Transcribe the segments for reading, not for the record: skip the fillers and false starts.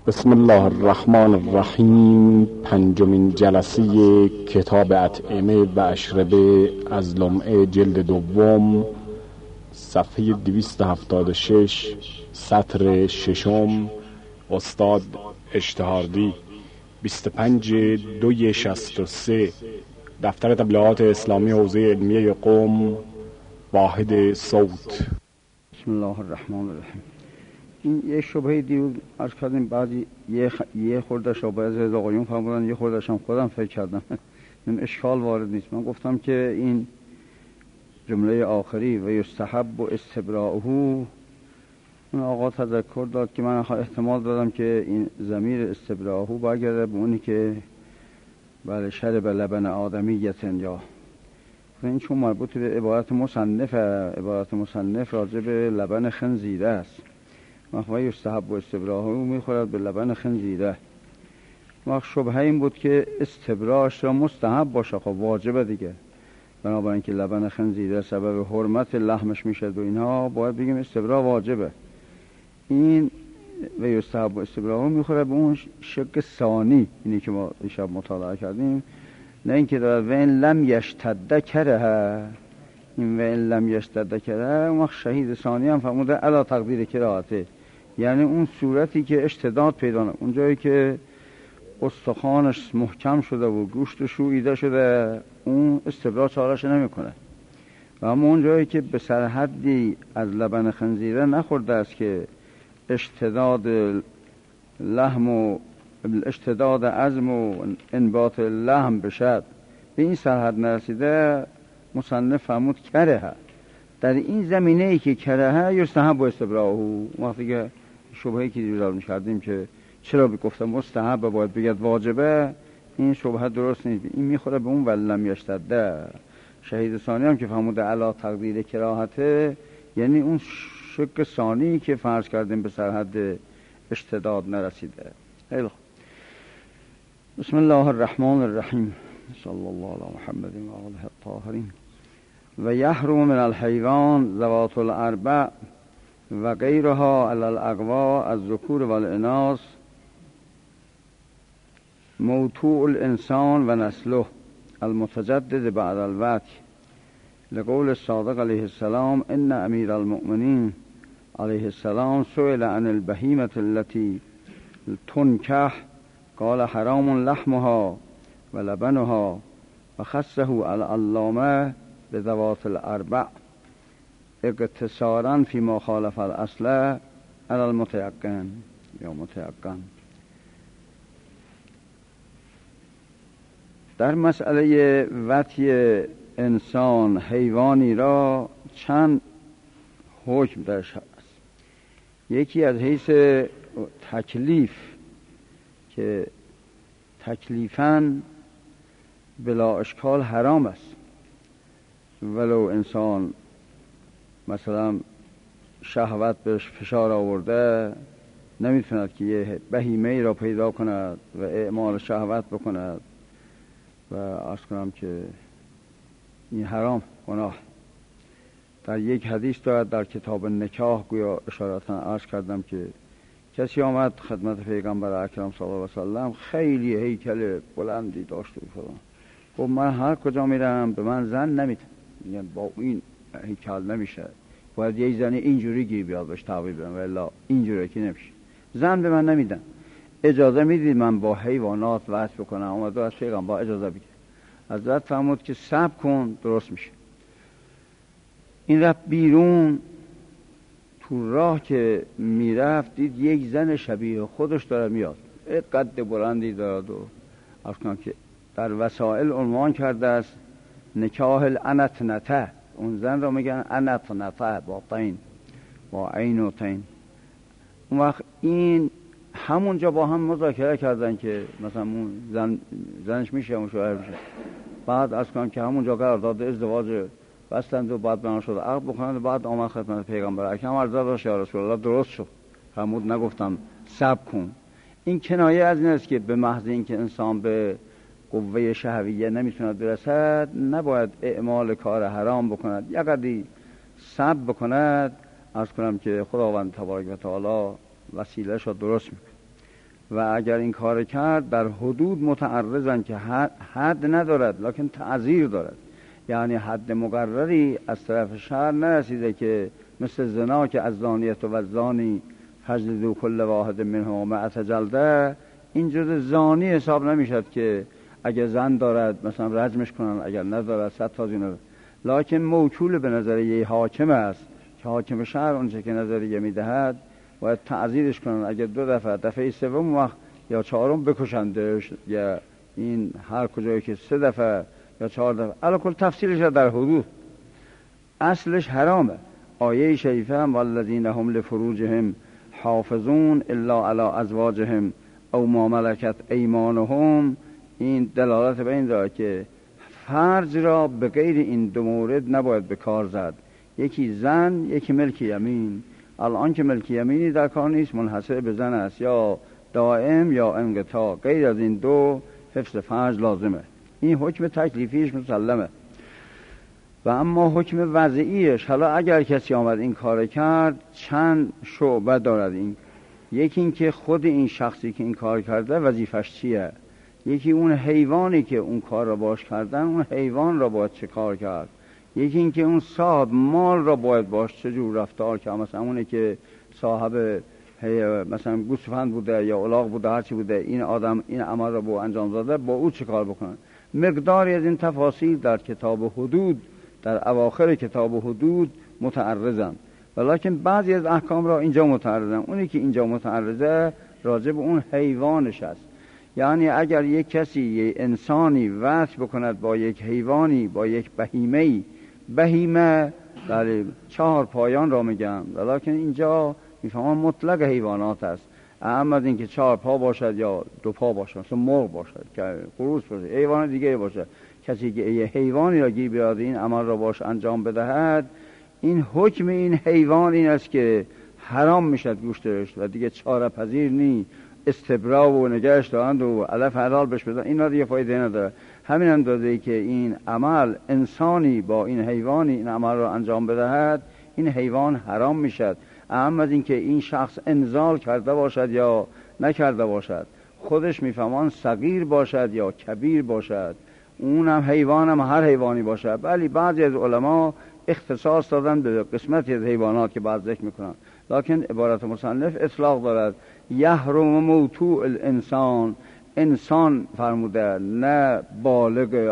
بسم الله الرحمن الرحیم. پنجمین جلسه کتاب اطعمه و اشربه از لمعه جلد دوم، صفحه 276، سطر ششم. استاد اشتهاردی، 25/2/63، دفتر تبلیغات اسلامی حوزه علمیه قم، واحد صوت. بسم الله الرحمن الرحیم. این یه شبهه دیو عرض کردیم، بعضی یه خوردش رو باید از آقایون فرمودن، یه خوردش هم خودم فکر کردم این اشکال وارد نیست. من گفتم که این جمله آخری و یستحب و استبراؤه، اون آقا تذکر داد که من احتمال دادم که این ضمیر استبراؤه برگرده به اونی که بله شرب لبن آدمیتن، یا این چون مربوط به عبارت مصنف راجع به لبن خنزیره است. و یستحب و استبراؤه میخورد به لبن خنزیره. وقت شبهه این بود که استبراش را مستحب باشه، خب واجبه دیگه، بنابراین که لبن خنزیره سبب حرمت لحمش میشه و اینها، باید بگیم استبرا واجبه. این و یستحب و استبراؤه میخوره به اون شق ثانی، اینی که ما دیشب مطالعه کردیم، نه اینکه دارد و این لم یشتد کره، این و این لم یشتد کره. اون وقت شهید ثانی هم فرموده علی تقدیر کراهته، یعنی اون صورتی که اشتداد پیدا نه، اون جایی که استخوانش محکم شده و گوشت شویده شده، اون استبرا چارش نمیکنه. و اما اون جایی که به سرحدی از لبن خنزیره نخورده است که اشتداد لحم و اشتداد عظم و انبات لحم بشد، به این سرحد نرسیده، مصنف فرمود کره. در این زمینه ای که کره یستحب و استبراؤه، وقتی که شبهه‌ای که دیروز کردیم که چرا گفتم مستحب باید بگید واجبه، این شبهه درست نیست. این میخوره به اون ولم یشتده. شهید ثانی هم که فرموده علی تقدیر کراهته، یعنی اون شق ثانی که فرض کردیم به سرحد اشتداد نرسیده. خیلی خوب. بسم الله الرحمن الرحیم. صلی الله علی محمد و آله الطاهرین. و یحرم من الحیوان ذوات الاربع و غیرها علی الاقوا الذکور و الاناث موتوع الانسان و نسله المتجدد بعد الوطی، لقول الصادق علیه السلام ان امیر المؤمنین علیه السلام سئل عن البهیمة التي تنکح قال حرام لحمها و لبنها و خصه العلامه بذوات الاربع اقتصارا فيما خالف الاصل على المتيقن یا متيقن. در مسئله وطی انسان حیوانی را چند حکم درش هست. یکی از حیث تکلیف که تکلیفاً بلا اشکال حرام است، ولو انسان مثلا شهوت بهش فشار آورده، نمیتوند که یه بهیمه را پیدا کند و اعمال شهوت بکند و عرض کنم که این حرام، گناه. در یک حدیث دارد در کتاب نکاح، گویا اشارتا عرض کردم که کسی آمد خدمت پیغمبر اکرم صلی الله علیه وسلم، خیلی هیکل بلندی داشت و فلان. خب من هر کجا میرم به من زن نمیدن، میگن با این هیکل نمیشه، باید یه زنی اینجوری گیر بیاد باش تعبیر بدم، ولی اینجوری که نمیشه. زن به من نمیدن. اجازه میدید من با حیوانات وصل بکنم؟ اومد از پیغمبر اجازه بگیر. حضرت فرمود که صبر کن درست میشه. این رفت بیرون، تو راه که میرفت دید یک زن شبیه خودش داره میاد، قد بلندی دارد و عرض کنم که در وسائل عنوان کرده است نکاح الانتنته. اون زن را میگن انتنته با طین، با عین و طین. اون وقت این همونجا با هم مذاکره کردن که مثلا اون زنش میشه اون شوهر میشه. بعد از کنم که همونجا قرارداد ازدواج بستند و بعد بنا شد عقد بکنند و بعد آمد خدمت پیغمبر اکرم عرض داشت یا رسول الله درست شد. فرمود نگفتم صبر کن. این کنایه از این است که به محض اینکه انسان به قوه شهویه نمیتوند برسد، نباید اعمال کار حرام بکند، یقدی صبر بکند. عرض کنم که خداوند تبارک و تعالی وسیله شد درست میکنه. و اگر این کار کرد در حدود متعرضن که حد ندارد لکن تعزیر دارد، یعنی حد مقرری از طرف شرع نرسیده که مثل زنا که از زانیت و زانی فجلدوا کل واحد منهما 100 جلده، این جز زانی حساب نمیشد که اگر زن دارد مثلا رجمش کنن، اگر ندارد 100 تا زینه. لکن موکول به نظریه حاکم است که حاکم شهر اونچه که نظریه میدهد باید تعزیرش کنن. اگر 2 دفعه سوم وقت یا 4م بکشندش، یا این هر کجایی که 3 دفعه یا 4 دفعه، الکل تفصیلش در حدود. اصلش حرامه. آیه شریفه هم والذین هم لفروجهم حافظون الا علی ازواجهم او ما ملکت ایمانهم، این دلالت به این داره که فرج را به غیر این 2 مورد نباید به کار زد، یکی زن، یکی ملک یمین. الان که ملک یمینی در کار نیست، منحصر به زن است، یا دائم یا انقطاع، غیر از این 2 حفظ فرج لازمه. این حکم تکلیفیش مسلمه. و اما حکم وضعیش، حالا اگر کسی آمد این کار کرد چند شعبه دارد. این یکی این که خود این شخصی که این کار کرده وظیفش چیه، یکی اون حیوانی که اون کار را باش کردن، اون حیوان را باید چه کار کرد، یکی این که اون صاحب مال را باید باش چجور رفتار کرد. مثلا اونه که صاحب مثلا گوسفند بوده یا الاغ بوده، هرچی بوده، این آدم این عمل را با انجام داده، با او چه کار بکنن. مقداری از این تفاصیل در کتاب حدود، در اواخر کتاب حدود متعرضن، ولیکن بعضی از احکام را اینجا متعرضن. اونی که اینجا متعرضه راجع به اون حیوانش است. یعنی اگر یک کسی، یک انسانی وصل بکند با یک حیوانی، با یک بهیمه در 4 پایان را میگم، ولیکن اینجا میفهمم مطلق حیوانات است. اما از اینکه 4 پا باشد یا 2 پا باشد، مثل مرغ باشد، که خروس باشد، حیوان دیگه باشد، کسی که یه حیوانی را گیر بیاد این عمل را باش انجام بدهد، این حکم این حیوان این است که حرام میشد گوشتش و دیگه چاره پذیر نی. استبرا و نگهش دارند و علف حلال بش بدن، اینا دیگه فایده نداره. همین اندازه‌ای که این عمل انسانی با این حیوانی این عمل را انجام بدهد، این حیوان حرام میشد. اما از اینکه این شخص انزال کرده باشد یا نکرده باشد، خودش میفهمان صغیر باشد یا کبیر باشد، اونم حیوانم هر حیوانی باشد. ولی بعضی از علما اختصاص دادن به قسمتی از حیوانات که بعد ذکر میکنن، لکن عبارت مصنف اطلاق دارد. یحرم موتوع الانسان، انسان فرموده، نه بالغ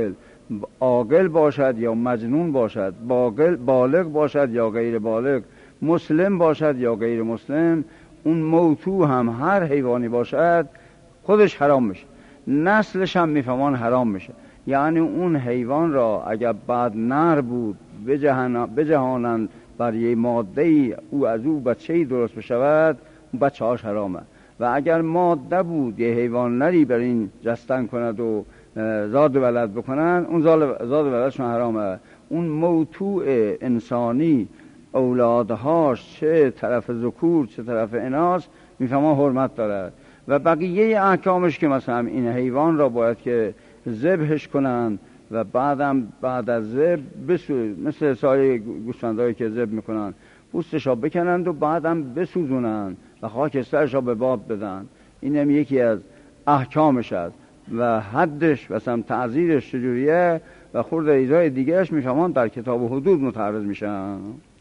عاقل باشد یا مجنون باشد، بالغ باشد یا غیر بالغ، مسلم باشد یا غیر مسلم، اون موتوع هم هر حیوانی باشد خودش حرام میشه، نسلش هم میفهمان حرام میشه. یعنی اون حیوان را اگر بعد نر بود بجهانند بر یه ماده‌ای او از او بچه‌ای درست بشود، اون بچه‌هاش حرامه. و اگر ماده بود یه حیوان نری بر این جستن کند و زاد و ولد بکنن، اون زاد و ولدشون حرامه. اون موتوع انسانی اولادهاش چه طرف ذکور چه طرف اناث میفهمان حرمت دارد. و بقیه احکامش که مثلا این حیوان را باید که ذبحش کنن و بعد از ذبح مثل سایر گوسفندایی که ذبح میکنن پوستش را بکنند و بعدم بسوزونن و خاکسترش را به باد بدن. اینم یکی از احکامش است. و حدش مثلا تعزیرش چجوریه و خورده ایزای دیگرش میفهمان در کتاب حدود متعرض میشن.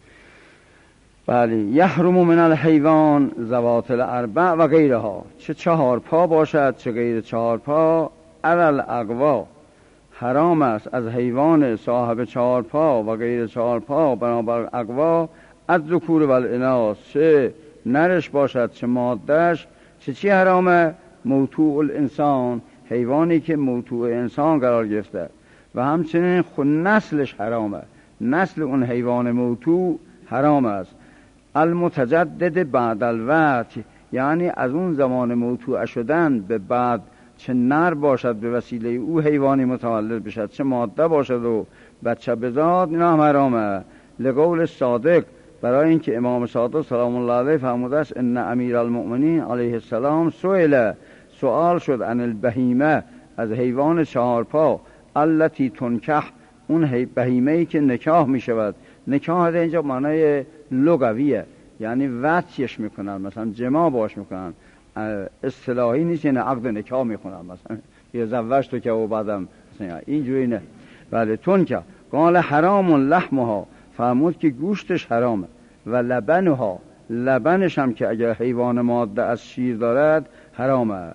بله. یحرم من الحیوان ذوات الاربع و غیرها، چه 4 پا باشد چه غیر 4 پا، علل اقوا، حرام است از حیوان صاحب 4 پا و غیر 4 پا بنابر اقوا، از ذکور و الاناث، چه نرش باشد چه مادهش. چی حرامه؟ موتوع الانسان، حیوانی که موتوع انسان قرار گرفته، و همچنین خود نسلش حرامه، نسل اون حیوان موتوع حرام است. المتجدد بعد الوقت، یعنی از اون زمان موتوع شدن به بعد چه نر باشد به وسیله او حیوانی متولد بشد، چه ماده باشد و بچه بزاد، اینا هم حرامه. لقول صادق، برای اینکه امام صادق سلام الله علیه فرموده است ان امیر المؤمنین علیه السلام سؤال شد عن البهیمه، از حیوان 4 پا، التی تنکح، اون بهیمه‌ای که نکاح می شود. نکاح در اینجا معنای لغویه، یعنی وطیش میکنن، مثلا جماع باش میکنن. اصطلاحی نیست، یعنی عقد نکاح میخونن مثلا یه زوجت تو که و بعدم مثلا اینجوری نه. بله تون که قال حرام لحمها، فرمود که گوشتش حرامه، و لبنها، لبنش هم که اگر حیوان ماده از شیر دارد حرامه.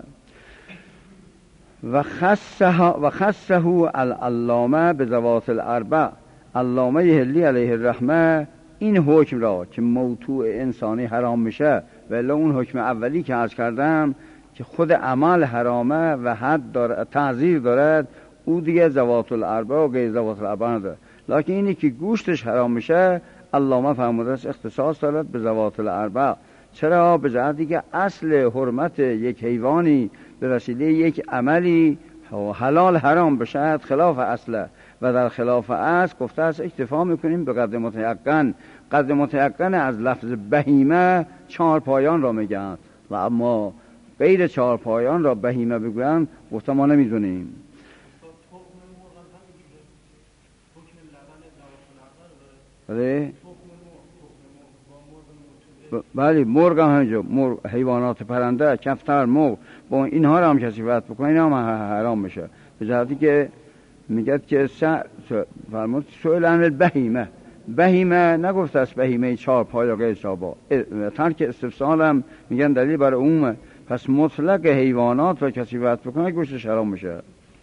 و خصه العلامه به ذوات الاربع، علامه حلی علیه الرحمه این حکم را که موضوع انسانی حرام میشه، ولی اون حکم اولی که عرض کردم که خود عمل حرامه و حد داره، تعزیر دارد، او دیگه ذوات الاربع و غیر ذوات الاربع نداره. لکن اینی که گوشتش حرام میشه علامه فرموده است اختصاص دارد به ذوات الاربع. چرا؟ به جهتی که اصل حرمت یک حیوانی به وسیله یک عملی حلال حرام بشد خلاف اصله، و در خلاف اصل گفته است اکتفا میکنیم به قدر متیقن. قدر متیقن از لفظ بهیمه 4 پایان را میگن، و اما غیر 4 پایان را بهیمه بگویند گفته ما نمیدونیم. بله مرغ هم همینجا، مرغ، حیوانات پرنده، کفتر، مرغ، با اینها را هم کسی وقت بکنه اینا هم حرام میشه. به جهتی که میگه که فرمود سئل عن البهیمه، بهیمه نگفته است بهیمه 4 پا یا غیر 4 پا، ترک استفسال هم میگن دلیل برای عمومه. پس مطلق حیوانات و کسی وقت بکنه گوشتش حرام میشه.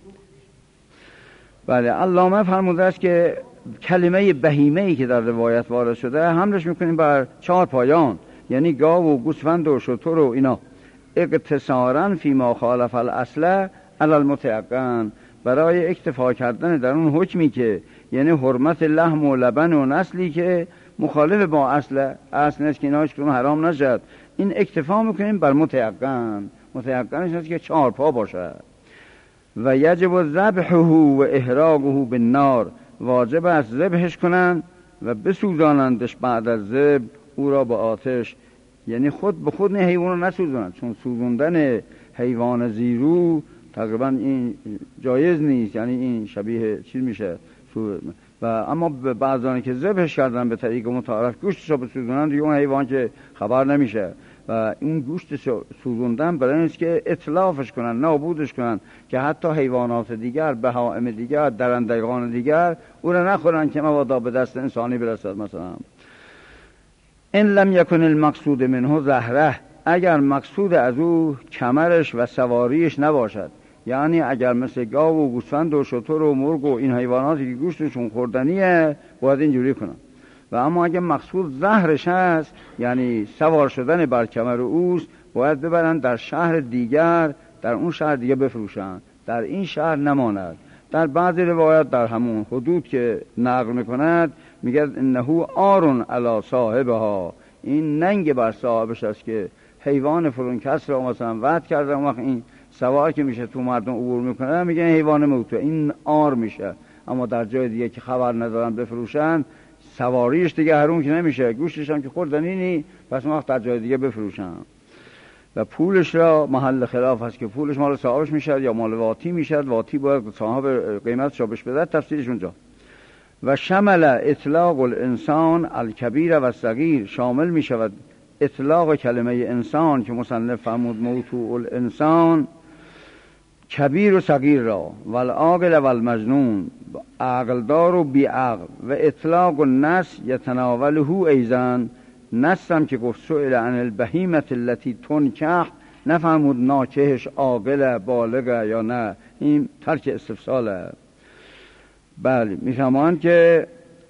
بله علامه فرموده است که کلمه بهیمه‌ای که در روایت وارد شده حملش میکنیم بر 4 پایان، یعنی گاو و گوسفند و شتر و اینا، اقتصارا فی ما خالف الاصل علی المتیقن، برای اکتفا کردن در اون حکمی که یعنی حرمت لحم و لبن و نسلی که مخالف با اصل نیست که اینا هیچ کدوم حرام نشد، این اکتفا میکنیم بر متیقن. متیقنش هست که 4 پا باشه. و یجب ذبحه و احراقه بالنار، واجب است ذبحش کنن و بسوزانندش بعد از ذبح او را به آتش، یعنی خود به خود حیوان رو نسوزانند، چون سوزوندن حیوان زیرو تقریبا این جایز نیست، یعنی این شبیه چیز میشه. و اما بعضانی که ذبحش کردن به طریق متعارف گوشتش رو بسوزونن دیگه اون حیوان که خبر نمیشه، و این گوشت سوزوندن برای اینست که اطلافش کنن، نابودش کنن، که حتی حیوانات دیگر، بهائم دیگر، درندگان دیگر او را نخورن که مبادا به دست انسانی برسد. مثلا ان لم یکن المقصود منه زهره، اگر مقصود از او کمرش و سواریش نباشد، یعنی اگر مثل گاو و گوسفند و شتر و مرغ و این حیواناتی که گوشتشون خوردنیه باید اینجوری کنن. و اما اگر مقصود زهرش هست، یعنی سوار شدن بر کمر اوست، باید ببرن در شهر دیگر، در اون شهر دیگه بفروشن، در این شهر نماند. در بعضی روایات در همون حدود که نقل میکند میگه انه آرون علی صاحبها، این ننگ بر صاحبش است که حیوان فلان کس را مثلا وعد کرده، اون وقت این سوار که میشه تو مردم عبور میکنه میگن حیوان موته، این آر میشه. اما در جای دیگه که خبر ندارن بفروشن، سواریش دیگه حروم که نمیشه، گوشتش هم که خوردنی نی، پس اون وقت در جای دیگه بفروشن. و پولش را محل خلاف هست که پولش مال صاحبش میشد یا مال واتی میشد، واتی باید صاحب قیمتش را بهش بده، تفسیرش اونجا. و شمل اطلاق الانسان الکبیر و صغیر، شامل میشود اطلاق کلمه انسان که مصنف فرمود موضوع الانسان، کبیر و صغیر را، والعاقل و المجنون، عقلدار و بی عقل. و اطلاق النس یتناوله ایضا، نس هم که گفت سئل عن البهیمة التي تنکح، نفهمود ناکهش عاقل بالغ یا نه، این ترک استفساله. بله میفهمان که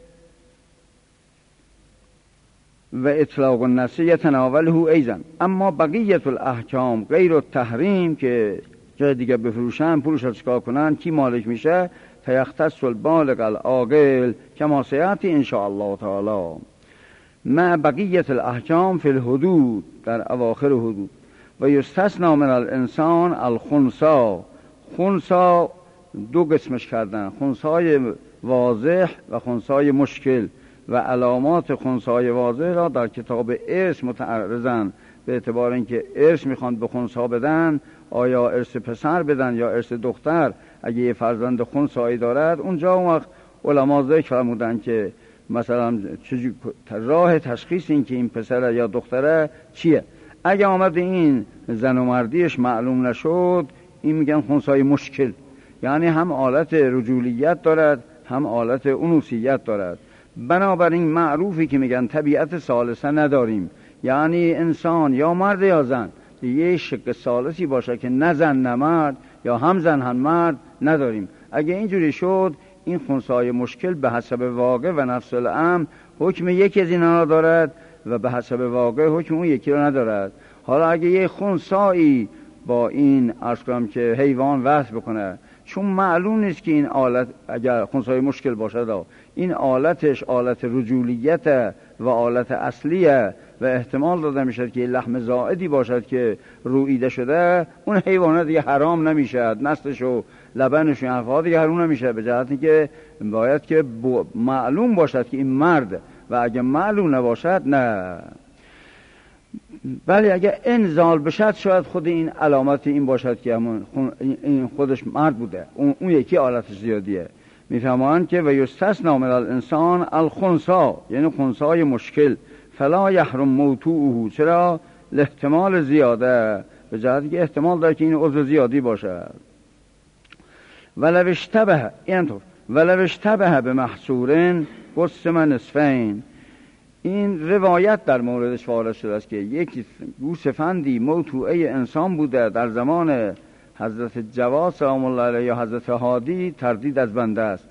و اطلاق النس یتناوله ایضا. اما بقیت الاحکام غیر التحریم که جای دیگه بفروشن پولش رو چکار کنن، کی مالک میشه؟ فیختص البالغ العاقل کما سیاتی ان شاء الله تعالی مع بقیت الاحکام فی الحدود، در اواخر حدود. و یستثنی من الانسان الخنثی، خنثی 2 قسمش کردن، خنثای واضح و خنثای مشکل، و علامات خنثای واضح را در کتاب ارث متعرضن، به اعتبار اینکه ارث میخوان به خنثی بدن، آیا ارث پسر بدن یا ارث دختر، اگه یه فرزند خنثی دارد، اونجا اون وقت علما ذکر فرمودن که مثلا راه تشخیص این که این پسر یا دختره چیه. اگه آمد این زن و مردیش معلوم نشد، این میگن خنثای مشکل، یعنی هم آلت رجولیت دارد هم آلت انوثیت دارد. بنابراین معروفی که میگن طبیعت ثالثه نداریم، یعنی انسان یا مرد یا زن یه شق ثالثی باشه که نه زن نه مرد یا هم زن هم مرد نداریم. اگه اینجوری شد این خنثای مشکل به حسب واقع و نفس الامر حکم یکی از اینا دارد و به حسب واقع حکم اون یکی رو ندارد. حالا اگه یه خنثایی با این عرض کنم که حیوان وصل بکنه، چون معلوم نیست که این آلت اگر خنثای مشکل باشه این آلتش آلت رجولیت و آلت اصلیه و احتمال داده میشد که لحم زائدی باشد که رویده شده، اون حیوانات دیگه حرام نمیشد، نسلش و لبنش و حرفا دیگه حرام نمیشه، به جهتی که باید که معلوم باشد که این مرد، و اگه معلوم نباشد نه. ولی اگه انزال بشد شاید خود این علامت این باشد که همون این خودش مرد بوده، اون یکی آلتش زیادیه. میفهمان که و یستثنی من الانسان الخنثی، یعنی خنثای مشکل، فلا یحرم موضوعه، چرا؟ الاحتمال زیاده، به جهتی که احتمال داره که این عضو زیادی باشه. ولو اشتبه، اینطور ولو اشتبه به محصورن قسم نصفین. این روایت در موردش وارد شده است که یک گوسفندی موضوعه انسان بوده در زمان حضرت جواد سلام الله علیه یا حضرت هادی، تردید از بنده است.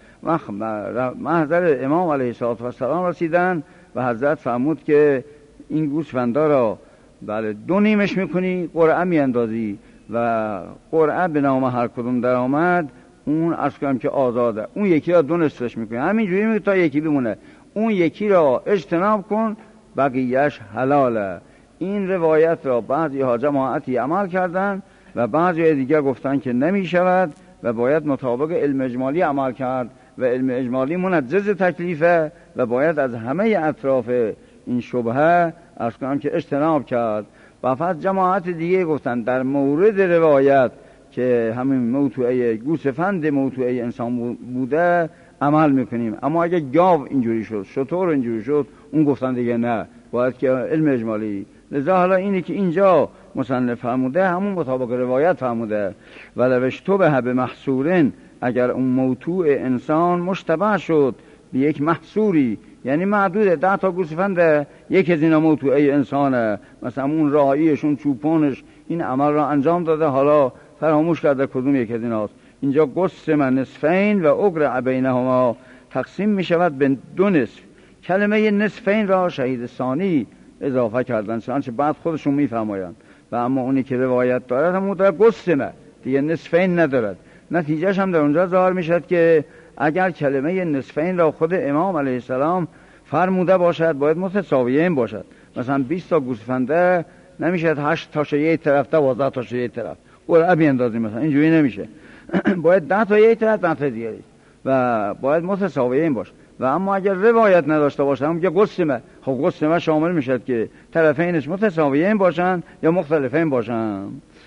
محضر امام علیه السلام رسیدن و حضرت فرمود که این گوسفندا را بله دو نیمش میکنی، قرعه میاندازی و قرعه به نام هر کدوم در آمد اون عرض کنم که آزاده، اون یکی را دو نصفش میکنی، همینجوری میگه تا یکی بمونه، اون یکی را اجتناب کن بقیهش حلاله. این روایت را بعضی ها جماعتی عمل کردن و بعضی دیگر گفتن که نمی شود و باید مطابق علم اجمالی عمل کرد و علم اجمالی منجز تکلیفه و باید از همه اطراف این شبهه عرض کنم که اجتناب کرد. و فقط جماعت دیگه گفتن در مورد روایت که همین موضوعه گوسفند موضوعه انسان بوده عمل میکنیم، اما اگه گاو اینجوری شد، شتر اینجوری شد، اون گفتن دیگه نه، باید که علم اجمالی. لذا حالا اینی که اینجا مصنف فرموده همون مطابق روایت فرموده. ولو اشتبه به محصورن، اگر اون موضوع انسان مشتبه شد به یک محصوری، یعنی معدوده 10 تا گوسفنده، یک از اینا موضوعه انسانه، مثلا اون راعیش اون چوپانش این عمل را انجام داده، حالا فراموش کرده کدوم یک از ایناست، اینجا قسم نصفین و اقرع بینهما، تقسیم می شود به 2 نصف. کلمه نصفین را شهید ثانی اضافه کردن، چنانچه بعد خودشون می فرمایند، و اما اونی که روایت دارد همون در قسمه دیگه، نصفین ندارد. نتیجهش هم در اونجا ظاهر می شد که اگر کلمه نصفین را خود امام علیه السلام فرموده باشد باید متساویین باشد. مثلا 20 تا گوسفنده نمیشد 8 تاش یک طرف 12 تاش یک طرف قرعه بیاندازیم، مثلا اینجوری نمیشه. باید 10 تا یک طرف 10 تا دیگری و باید متساویین باشه. و اما اگر روایت نداشته باشه هم که قسمه، خب قسمه شامل میشد که طرفینش متساویین باشن یا مختلفین باشن.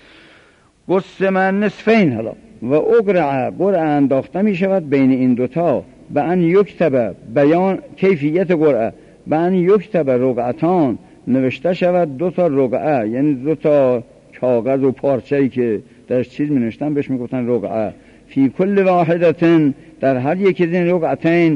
قسم نصفین حالا و قرعه انداخته می شود بین این دوتا، به ان یکتب بیان کیفیت قرعه، به ان یکتب رقعتان نوشته شود 2 تا رقعه، یعنی 2 تا کاغذ و پارچه‌ای که درش چیز می نوشتن بهش می گفتن رقعه. فی کل واحدتن، در هر یکی از این رقعتین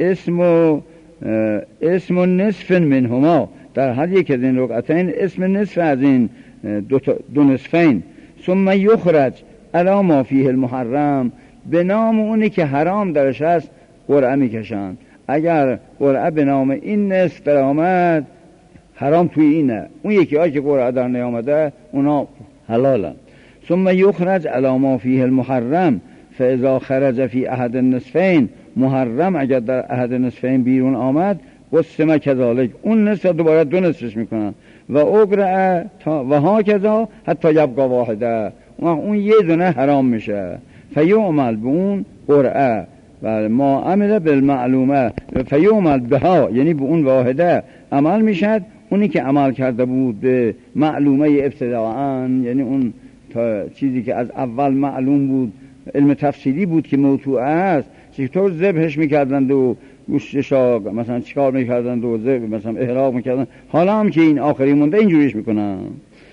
اسم نصف منهما، در هر یک از این رقعتین اسم نصف از این 2 نصفین. ثم یخرج علی ما فیه المحرم، به نام اونی که حرام درش هست قرعه میکشن. اگر قرعه به نام این نصف در آمد حرام توی اینه، اون یکی هایی که قرعه در نیامده اونا حلالن. ثم یخرج علی ما فیه المحرم فاذا خرج فی احد النصفین، محرم اگر در احد النصفین بیرون آمد قسم کذالک، اون نصف دوباره 2 نصفش میکنن. و اقرع و ها کذا حتی یبقا واحده، اون یه دونه حرام میشه. فیعمل به اون قرعه و ما عمل بالمعلومه، فیعمل بها یعنی به اون واحده عمل میشد. اونی که عمل کرده بود به معلومه ابتداعا، یعنی اون چیزی که از اول معلوم بود، علم تفصیلی بود که موضوع است، چطور ذبحش میکردند و گوشتشا مثلا چیکار میکردند و مثلا احراق میکردند، حالا هم که این آخری مونده اینجوریش میکنن.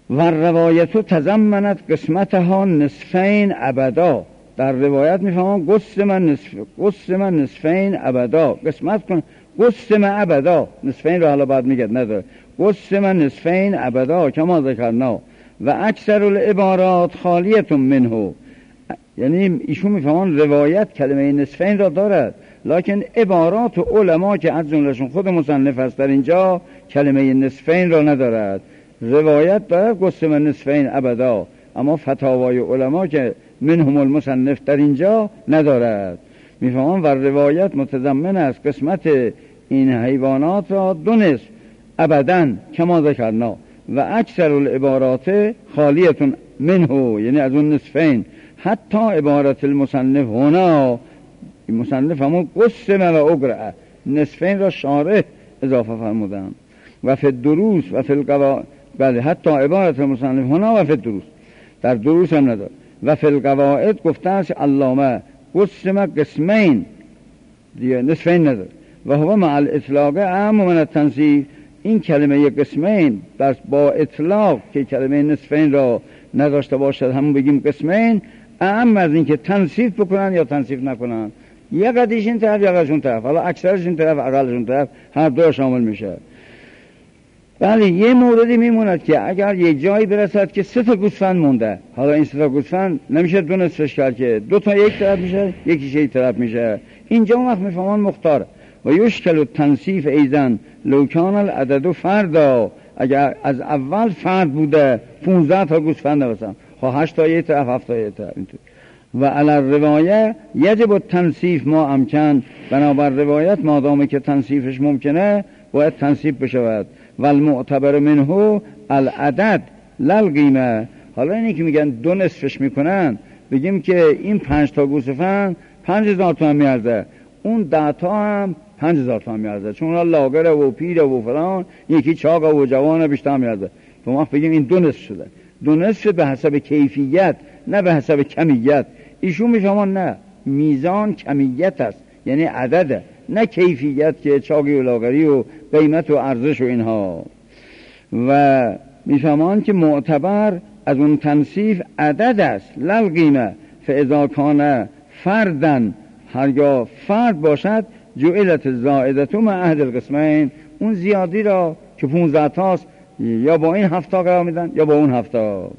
و روایت تضمنت قسمتها نصفین ابدا. در روایت میفهمم قسم نصفین ابدا، قسمت کن قسم ابدا، نصفین رو حالا بعد میگه نداره، قسم نصفین ابدا کما ذکرنا و اکثر العبارات خالیت منه. یعنی ایشون میفهمن روایت کلمه نصفین را دارد، لکن عبارات علما که از جملهشون خود مصنف است در اینجا کلمه نصفین را ندارد. روایت دارد قسم نصفین ابدا، اما فتاوای علما که منهم المصنف در اینجا ندارد. میفهمن و روایت متضمن است قسمت این حیوانات را دو نصف ابدا کما ذکرنا و اکثر العبارات خالیتون منه، یعنی از اون نصفین. حتی عبارت المصنف هنا، مصنف همون قسم و اقرأ، نصفین را شارح اضافه فرمودن. و فی الدروس و فی القواعد، بله حتی عبارت المصنف هنا و فی الدروس، در دروس هم نداره. و فی القواعد گفته است علامه قسم قسمین، دیگه نصفین نداره. و هو مع الاطلاق اعم من التنصیف، این کلمه قسمین با اطلاق که کلمه نصفین را نداشته باشد همون بگیم قسمین، اعم از این که تنصیف بکنن یا تنصیف نکنن، یک قدیش این طرف یا قدیش اون طرف، حالا اکثرش این طرف اقلش اون طرف، هر دو شامل میشه. بله یه موردی میموند که اگر یک جایی برسد که 3 تا گوسفند مونده، حالا این 3 تا گوسفند نمیشه دو نصفش کرد که 2 تا یک طرف میشه یکیش یک طرف میشه، اینجا اون وقت میفهمان مختار. و یشکل تنصیف ایزن لو کان العدد فردا، اگر از اول فرد بوده 15 تا گوسفند مثلا، خب 8 تا یک طرف 7 تا یک طرف اینطور. و علی روایه یجب التنصیف ما امکن، بنابر روایت مادامی که تنصیفش ممکنه باید تنصیف بشود. و المعتبر منه العدد للقیمه. حالا اینی که میگن دو نصفش میکنن، بگیم که این 5 تا گوسفند 5000 تومان میارزه، اون 10 تا هم 5000 تومان میارزه، چون اون لاغره و پیره و فلان، یکی چاقه و جوانه بیشتر میارزه. ما بگیم این دو نصف شده. دو نصف به حسب کیفیت نه به حسب کمیت. ایشون میفهمان نه، میزان کمیت است، یعنی عدده، نه کیفیت که چاقی و لاغری و قیمت و ارزش و اینها. و میفهمان که معتبر از اون تنصیف عدد است للقیمه. فاذا کان فردن، هرگاه فرد باشد جعلت زائدت مع احد القسمین، اون زیادی را که 15 تاست یا با این 7 تا قرار میدن یا با اون 7 تا.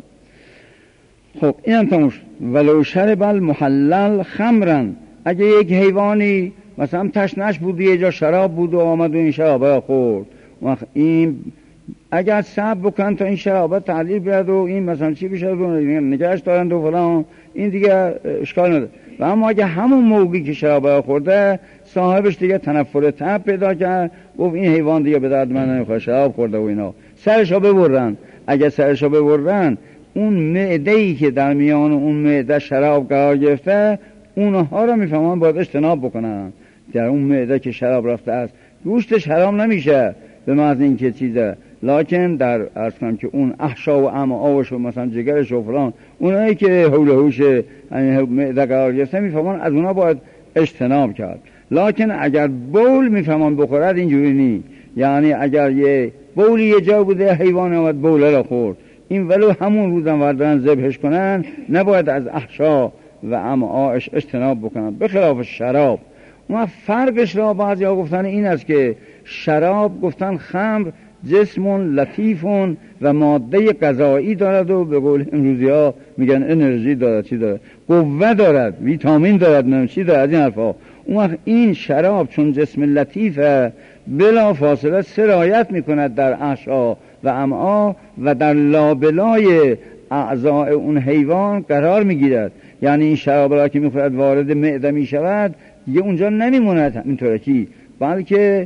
خب این هم تموش. ولو شرب المحلل خمرن، اگه یک حیوانی مثلا تشنش بود یه جا شراب بود و آمد و این شرابه خورد، این اگر صبر بکن تا این شرابه تعلیل بیاد و این مثلا چی بشه نگهش دارند و فلان، این دیگه اشکال نداره. و اما اگه همون موقعی که شرابه خورده صاحبش دیگه تنفر تب پیدا کرد، گفت این حیوان دیگه به درد من نمیخواد، شراب خورده و اینا، سرشو ببرن. اگه سرشو ببرن، اون معده‌ای که در میان اون معده شراب قرار گرفته، اونها رو میفهمن باید اجتناب بکنن. در اون معده که شراب رفته است گوشتش حرام نمیشه به محض اینکه چیزه، لکن در عرض کنم که اون احشا و امعاش و مثلا جگرش و فلان، اونایی که حول و حوش معده قرار گرفته میفهمن از اونا باید اجتناب کرد. لکن اگر بول میفهمن بخورد اینجوری نی، یعنی اگر یه بولی یه جا بوده حیوان اومد بوله را خورد، این ولو همون روزم وردن ذبحش کنن نباید از احشا و امعاش اجتناب بکنن، به خلاف شراب. اما فرقش را بعضی ها گفتن این است که شراب گفتن خمر جسم لطیفون و ماده غذایی دارد و به قول امروزی ها میگن انرژی دارد، چی دارد، قوه دارد، ویتامین دارد، نمیچی دارد، از این حرفا. اون وقت این شراب چون جسم لطیفه بلا فاصله سرایت میکند در احشا و امعا و در لابلای اعضاء اون حیوان قرار میگیرد. یعنی این شراب را که میخورد وارد معده میشود دیگه اونجا نمیموند اینطورکی، بلکه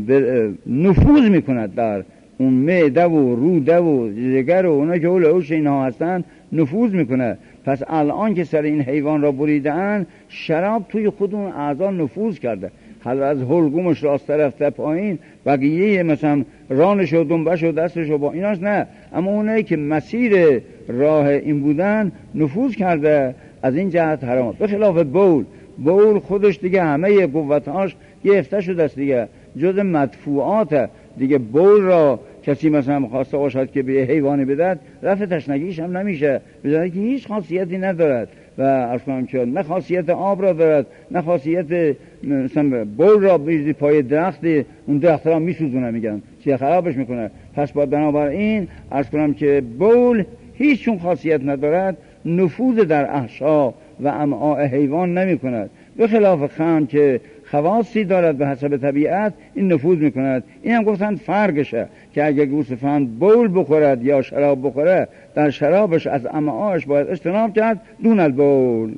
نفوذ میکند در اون معده و روده و جگر و اونا که اولوش اینها هستن، نفوذ میکند. پس الان که سر این حیوان را بریدن، شراب توی خود اون اعضا نفوذ کرده، حالا از حلقومش راست رفته پایین، بقیه مثلا رانش و دنبش و دستش و با ایناش نه، اما اونایی که مسیر راه این بودن نفوذ کرده، از این جهت حرام. به خلاف بول خودش دیگه همه قوتهاش گرفته شده است دیگه، جز مدفوعات دیگه. بول را کسی مثلا خواسته باشد که به حیوانی بدهد رفع تشنگیش هم نمیشه، بذاره که هیچ خاصیتی ندارد و عرض کنم که نه خاصیت آب را دارد نه خاصیت مثلا بول را بیزی پای درخت، اون درخت را میسوزونه، میگن چیه خرابش میکنه. پس باید بنابراین عرض کنم که بول هیچ چون خاصیت ندارد، نفوذ در احشا و امعاء حیوان نمی کند، به خلاف خمر که خواصی دارد به حسب طبیعت این نفوذ می کند. این هم گفتن فرقشه که اگر گوسفند بول بخورد یا شراب بخوره، در شرابش از امعاش باید اجتناب کرد دون البول.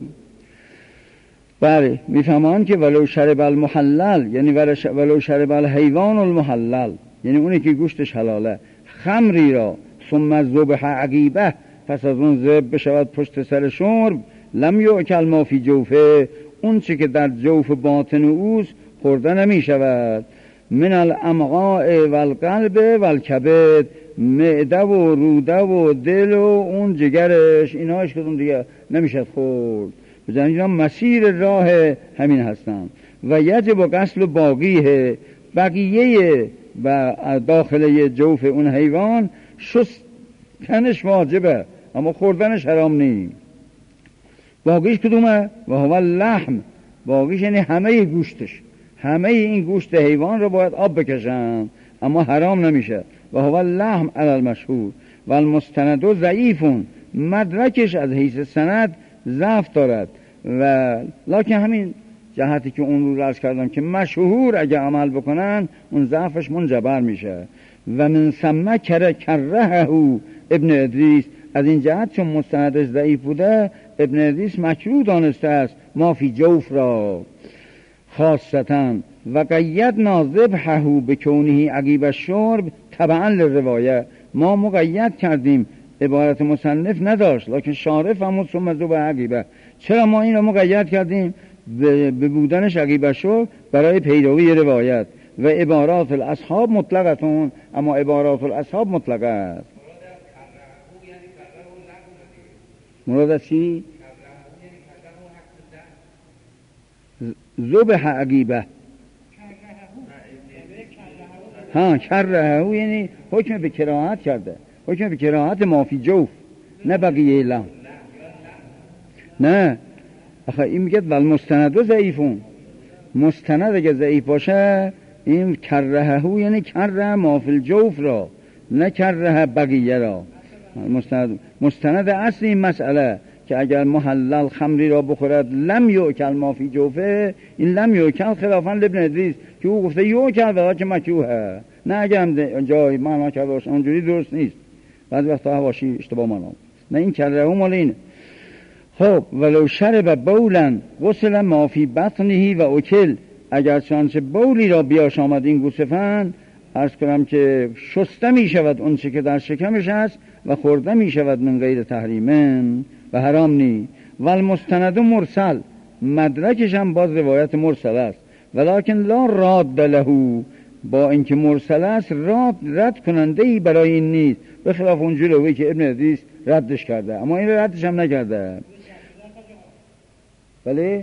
بله میفهمان که ولو شرب المحلل، یعنی ولو شرب الحیوان المحلل، یعنی اونی که گوشتش حلاله، خمری را ثم ذبح عقیبه، پس از اون ذبح بشود پشت سر شرب، لم یؤکل ما فی جوفه، اون چی که در جوف باطن اوست خورده نمی شود. من الامعاء والقلب والکبد، معده و روده و دل و اون جگرش، اینهاش کدوم دیگه نمیشد خورد. بزنید اینا مسیر راه همین هستن. و یجب غسل باقیه، بقیه و داخل جوف اون حیوان شستنش واجبه اما خوردنش حرام نیم. باقیش کدومه؟ و هو اللحم، باقیش یعنی همه گوشتش، همه این گوشت حیوان رو باید آب بکشن اما حرام نمیشه. و هو اللحم علی المشهور و المستند ضعیفون، مدرکش از حیث سند ضعف دارد و لکن همین جهتی که اون رو عرض کردم که مشهور اگه عمل بکنن اون ضعفش منجبر میشه. و من ثم کرهه ابن ادریس، از این جهت چون مستندش ضعیف بوده ابن ادریس مکروه دانسته است ما فی جوف را خاصتا. و قیدنا ذبحه بکونه عقیب الشرب تبعا للروایه، ما مقید کردیم، عبارت مصنف نداشت لکن شارف هم ثم ذبح عقیبه. چرا ما این رو مقید کردیم؟ به بودنش عقیب الشرب برای پیروی روایت. و عبارات الاصحاب مطلقتون، اما عبارات الاصحاب مطلقه است. مراد از چی؟ ذبح عقیبه. ها کرهه یعنی حکم به کراهت کرده، حکم به کراهت ما فی جوف، نه بقیه لحم. نه آخه این میگه والمستند ضعیفون، مستند اگه ضعیف باشه این کرهه یعنی کره ما فی الجوف را، نه کره بقیه را. مستند اصل این مسئله که اگر محلل خمری را بخورد لم یؤکل ما فی جوفه، این لم یؤکل خلافاً لابن ادریس که او گفته یؤکل ولی که مکروهه، نه اگر هم جای معنا کرده باشه اونجوری درست نیست، بعضی وقتا حواشی اشتباه معنا، نه این کرده او مال اینه. خب ولو شرب بولا غسل ما فی بطنه و اکل، اگر چنانچه بولی را بیاش آمد این گوسفند، عرض کنم که شسته می شود اون چه که در شکمش است و خورده می شود من غیر تحریمن و حرام نی. و المستند مرسل، مدرکش هم باز روایت مرسل است، ولکن لا راد له، با اینکه مرسل است رد کننده ای برای این نیست، به خلاف اون جلوی که ابن ادریس ردش کرده، اما این ردش هم نکرده. بله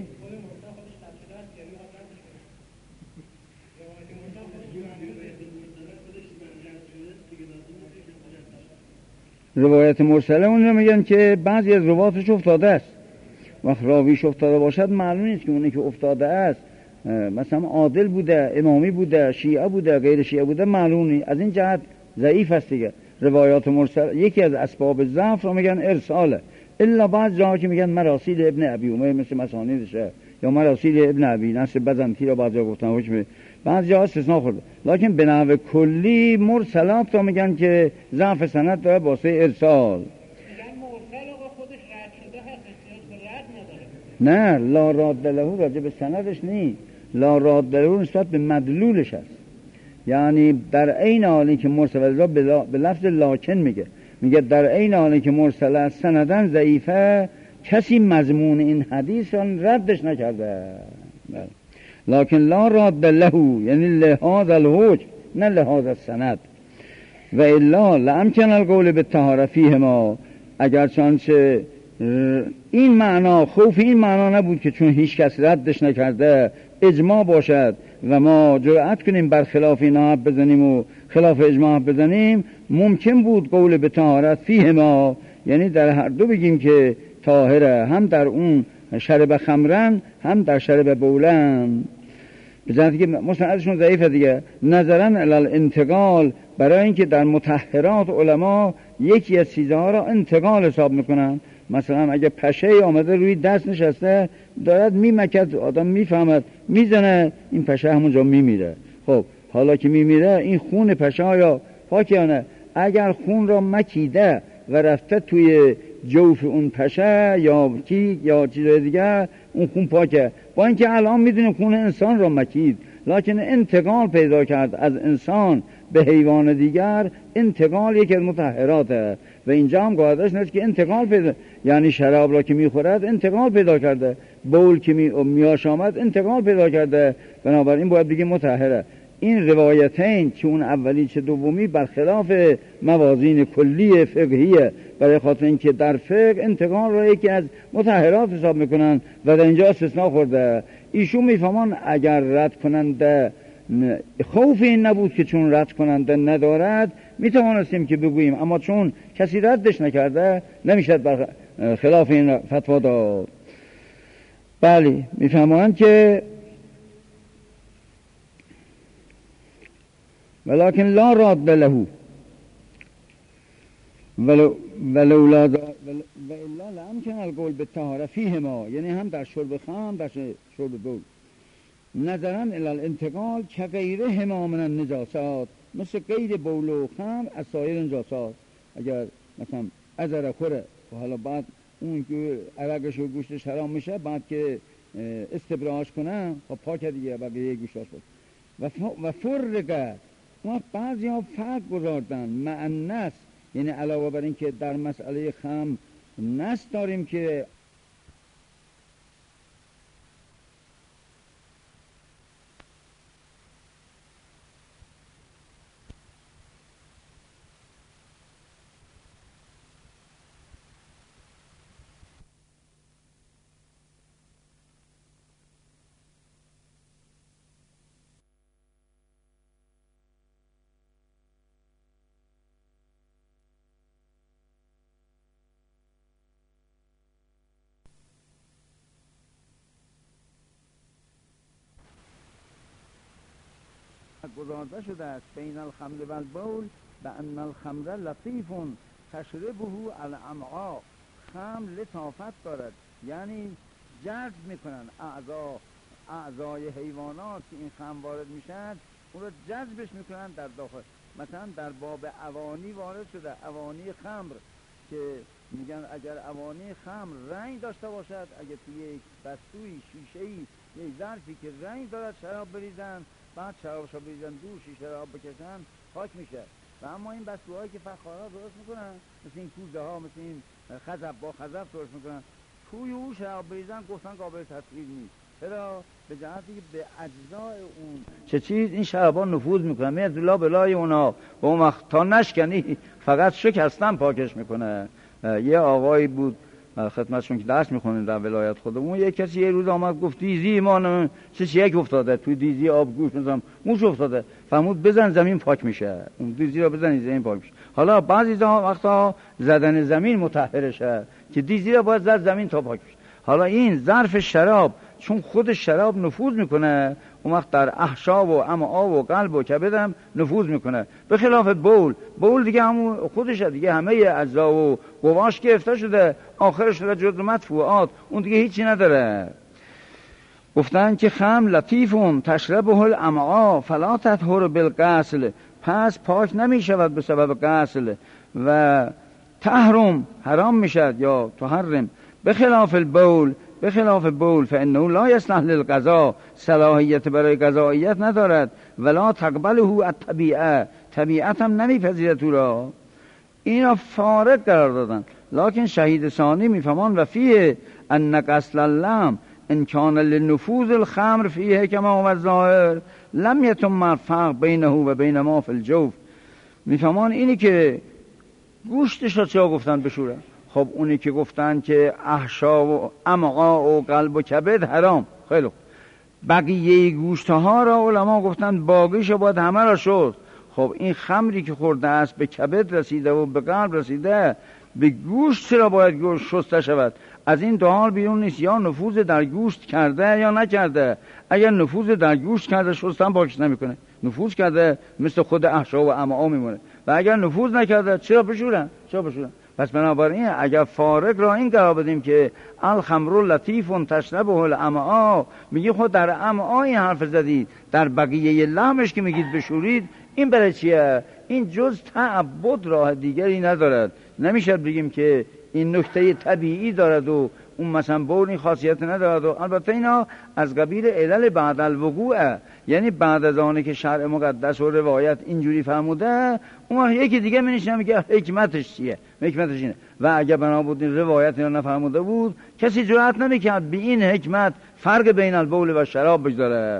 روایت مرسله اون رو میگن که بعضی از رواتش افتاده است، وقت راویش افتاده باشد معلوم نیست که اونی که افتاده است مثلا عادل بوده، امامی بوده، شیعه بوده، غیر شیعه بوده، معلوم نیست، از این جهت ضعیف است دیگه. روایات مرسل یکی از اسباب ضعف رو میگن ارساله، الا بعض جاها که میگن مراسیل ابن ابی عمر مثل مسانیدشه یا مراسیل ابن ابی نصر بزنطی را بعضی گفتن حکم، بعضی جاها استثناء خورده، لکن به نحو کلی مرسلات رو میگن که ضعف سند داره واسه ارسال. نه لا راد له راجع به سندش نیست، لا راد له نسبت به مدلولش است، یعنی در عین حالی که مرسل را به لفظ لاکن میگه در عین حالی که مرسل است سندن ضعیفه، کسی مضمون این حدیث را ردش نکرده. لکن لا راد له یعنی لحاظ الحج نه لحاظ السند. و الا لامکن القول بالطهاره فیهما، اگر چنانچه این معنا خوف این معنا نبود که چون هیچ کس ردش نکرده اجماع باشد و ما جرأت کنیم بر خلاف اینا حرف بزنیم و خلاف اجماع حرف بزنیم، ممکن بود قول به طهارت فیه ما، یعنی در هر دو بگیم که طاهره، هم در اون شرب خمرن هم در شرب بولن، به جهتی که مستندشون ضعیفه دیگه. نظرن الی الانتقال، برای اینکه در مطهرات علما یکی از چیزها را انتقال حساب میکنن. مثلا اگه پشه آمده روی دست نشسته دارد میمکد، آدم میفهمد میزنه، این پشه همونجا میمیره. خب حالا که میمیره این خون پشه یا پاکیانه، اگر خون را مکیده و رفته توی جوف اون پشه یا کی یا چیز دیگه، اون خون پاکه. با اینکه الان میدونیم خون انسان را مکید، لکن انتقال پیدا کرد از انسان به حیوان دیگر، انتقال یکی از مطهراته و اینجا هم قاعدهش نیست که انتقال پیدا، یعنی شراب را که میخورد انتقال پیدا کرده، بول که میاش آمد انتقال پیدا کرده، بنابراین باید بگیم مطهره. این روایتین که اون اولی چه دومی برخلاف موازین کلی فقهیه، برای خاطر اینکه در فقه انتقال را یکی از مطهرات حساب میکنن و در اینجا استثناء خورده. ایشون میفهمان اگر رد کننده خوف این نبود که چون رد کننده ندارد میتوانستیم که بگوییم، اما چون کسی ردش نکرده نمیشد بر خلاف این فتوا داد. بله میفهمان که ولكن لا راد له ولولا والا لامکن القول بالطهاره فیهما، یعنی هم در شرب خمر در شرب بول. نظرا الی الانتقال که غیرهما من النجاسات، مثل غیر بول و خمر از سایر نجاسات. اگر مثلا عذره خوره و حالا بعد اون که عرقش و گوشتش حرام میشه، بعد که استبراش کنه خب پاکه دیگه بقیه گوشتاش بود. و فرقه ما بعضی ها فرق گذاردن مع نس، یعنی علاوه بر این که در مسئله خمر نس داریم که گذارده شده است بین الخمر و البول به ان الخمر لطیف تشربه الامعاء، خمر لطافت دارد، یعنی جذب میکنن اعضای حیوانات که این خمر وارد میشن اون رو جذبش میکنن در داخل. مثلا در باب اوانی وارد شده، اوانی خمر که میگن اگر اوانی خمر رنگ داشته باشد، اگر توی یک بستوی شیشه‌ای یک ظرفی که رنگ دارد شراب بریزن، بعد شرابش رو بریزن دور، شیشه را بکشن، خاک میشه. و اما این بستوهایی که فخارها درست میکنن، مثل این کوزه ها، مثل این خزف با خزف درست میکنن، توی اون شراب بریزن گفتن قابل تصویر نیست. چرا؟ به جهتی که به اجزای اون چه چیز این شرابا نفوذ میکنن، میاد لا بلای اونا و اون وقت تا نشکنی فقط شکستن پاکش میکنه. یه آقایی بود خدمتشون که درس میخونیم در ولایت خودمون، یه کسی یه روز آمد گفت دیزی ما چیک افتاده توی دیزی، آبگوش مثلا موش افتاده، فرمود بزن زمین پاک میشه، اون دیزی رو بزنید زمین پاک میشه. حالا بعضی وقتا زدن زمین مطهرشه که دیزی رو باید زد زمین تا پاک میشه. حالا این ظرف شراب چون خود شراب نفوذ میکنه، اون وقت در احشاب و امعا و قلب و کبد هم نفوذ میکنه، به خلاف بول دیگه همون خودشه دیگه، همه اجزا و گواش گرفته شده، آخرش شده جزء مدفوعات، اون دیگه هیچی نداره. گفتن که خمر لطیفون تشربه الامعا فلا تطهر بالغسل، پس پاک نمیشود به سبب غسل، و تحرم حرام میشد یا تحرم. به خلاف بول فانه لا یصلح للقضاء، صلاحیت برای قضاییت ندارد، ولا تقبله الطبیعه، طبیعت هم نمیپذیرد او را. اینا فارغ قرار دادن. لکن شهید ثانی میفهمان و فیه ان غسل اللحم ان کان لنفوذ الخمر فیه کما هو الظاهر لم یتم الفرق بینه و بین ما فی الجوف. میفهمان اینی که گوشتش را چرا گفتن بشوره؟ خب اونی که گفتن که احشا و امعا و قلب و کبد حرام، خیلی خوب، بقیه گوشت ها را علما گفتند باقیش باید همه را شست. خب این خمری که خورده است به کبد رسیده و به قلب رسیده، به گوشت چرا باید گوشت شسته شود؟ از این دو حال بیرون نیست، یا نفوذ در گوشت کرده یا نکرده. اگر نفوذ در گوشت کرده شستن پاکش نمیکنه، نفوذ کرده مثل خود احشا و امعا میمونه. و اگر نفوذ نکرده چرا بشورن؟ پس بنابراین اگر فارق را این قرار بدیم که الخمر لطیف تشربه الامعاء، میگی خود در امعاء این حرف زدید، در بقیه لحمش که میگید بشورید، این برای چیه؟ این جز تعبد راه دیگری ندارد. نمیشه بگیم که این نکته طبیعی دارد و اون مثلا بول این خاصیت ندارد. و البته اینا از قبیل علل بعد الوقوعه، یعنی بعد از آنه که شرع مقدس و روایت اینجوری فرموده، اون یکی دیگه میشه میگه حکمتش چیه؟ حکمتش اینه. و اگه بنا بود این روایت اینا نفرموده بود، کسی جرئت نمیکرد به این حکمت فرق بین البول و شراب بگذاره.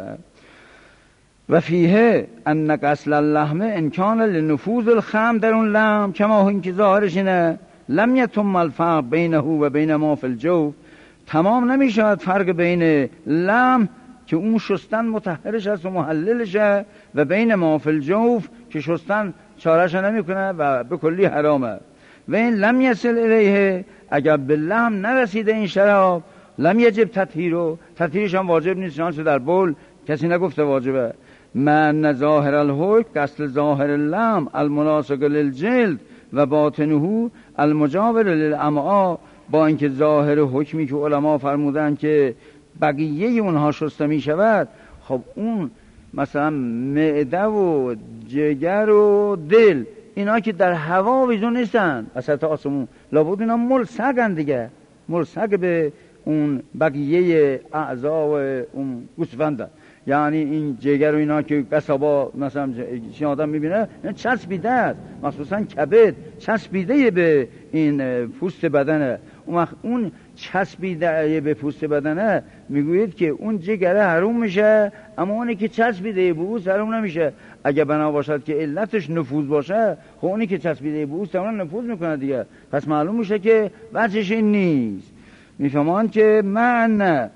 و فیه ان غسل اللحم ان کان لنفوذ الخمر در اون لحم کما این که ظاهرش اینه لم یتم الفرق بینه و بین ما فی الجوف، تمام نمیشود فرق بین لحم که اون شستن مطهرش است و محللشه و بین ما فی الجوف که شستن چارش نمیکنه و به کلی حرامه. و این لم یصل الیه، اگر به لحم نرسیده این شراب لم یجب تطهیرش هم واجب نیست، چنانچه در بول کسی نگفته واجبه. من ظاهر الحکم غسل ظاهر اللحم المناسق للجلد و باطنه المجاور للامعاء، با اینکه ظاهر حکمی که علما فرمودن که بقیه اونها شسته می شود، خب اون مثلا معده و جگر و دل اینا که در هوا ویزون نیستن اصلا آسمون، لابد اینا ملصقن دیگه، ملصق به اون بقیه اعضا و اون گوسفنده. یعنی این جگر و اینا که قصابا مثلا آدم میبینه چسبیده است، مخصوصا کبد چسبیده به این پوست بدنه. اون چسبیده به پوست بدنه میگوید که اون جگر حروم میشه، اما اونی که چسبیده به پوست حروم نمیشه. اگه بنا باشد که علتش نفوذ باشه، خب اونی که چسبیده به پوست اون نفوذ میکنه دیگه، پس معلوم میشه که وجهش این نیست. میفهمان که من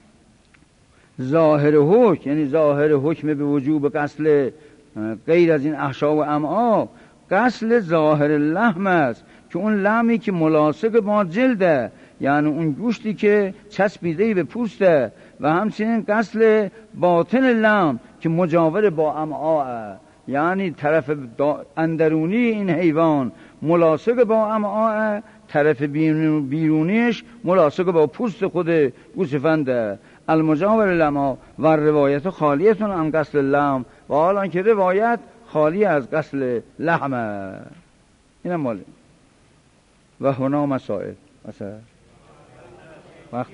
ظاهر حکم، یعنی ظاهر حکم به وجوب غسل غیر از این احشا و امعا، غسل ظاهر لحم است که اون لحمی که ملاصق با جلده، یعنی اون گوشتی که چسبیده به پوسته، و همچنین غسل باطن لحم که مجاور با امعا، یعنی طرف اندرونی این حیوان ملاصق با امعا، طرف بیرونیش ملاصق با پوست خود گوسفنده. المجاور لما و روایت خالیتون عن غسل اللحم، و حالا که روایت خالی از غسل لحمه. اینم مالی. و هنا مسائل مثلا وقت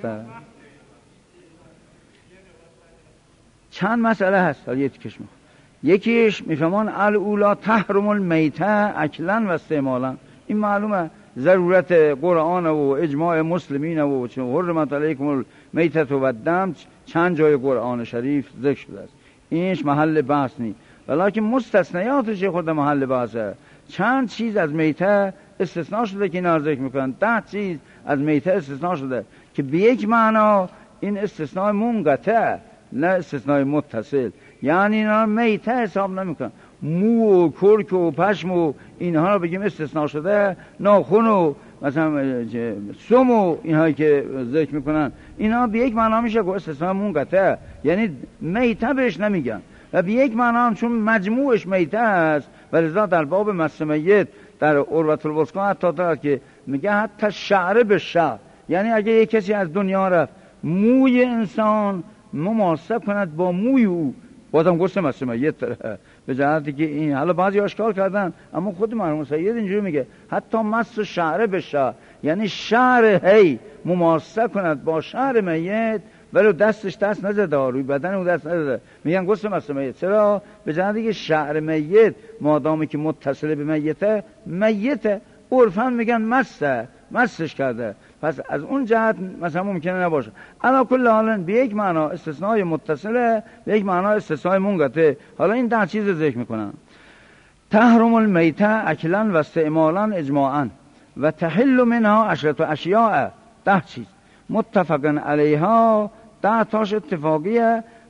چند مسئله هست، یکیش میفهمان الاولا تحرم المیته اکلا و استعمالا. این معلومه ضرورت قرآن و اجماع مسلمین و حرمت علیکم المیتة و الدم چند جای قرآن شریف ذکر شده است، اینش محل بحث نیست، ولیکن مستثنیاتش خود محل بحثه. چند چیز از میته استثناء شده که اینا ذکر میکنن، 10 چیز از میته استثناء شده که به یک معنا این استثناء منقطع نه استثناء متصل، یعنی اینا میته حساب نمیکنن. مو و کرک و پشم و اینها رو بگیم استثناء شده، ناخن و مثلا سم و اینهایی که ذکر میکنن اینا به یک معنا میشه که استثناء منقطع، یعنی میته بهش نمیگن. و به یک معنا هم چون مجموعش میته است، ولذا در باب مس میت در عروة الوثقی حتی دارد که میگه حتی شعر به شعر، یعنی اگه یک کسی از دنیا رفت موی انسان مماسه کند با موی او، بازم گوشت مس میت داره، به جهتی که این حالا بعضی آشکار کردن، اما خود مرحوم سید اینجوری میگه حتی مس شعر به شعر، یعنی شعر هی مماسه کند با شعر میت، ولی دستش دست نزده، روی بدن او دست نزده، میگن گوشت مس میت. چرا؟ به جهتی که شعر میت مادامی که متصل به میته، میته عرفاً میگن مسش کرده، پس از اون جهت مثلا ممکنه نباشه. علا کل حالا به یک معنا استثناء متصله، به یک معنا استثناء منقطع. حالا این 10 چیز ذکر میکنن: تحرم المیته اکلا و استعمالا اجماعا و تحل منها 10 اشیاء، 10 چیز متفقن علیها، 10 تاش اتفاقیه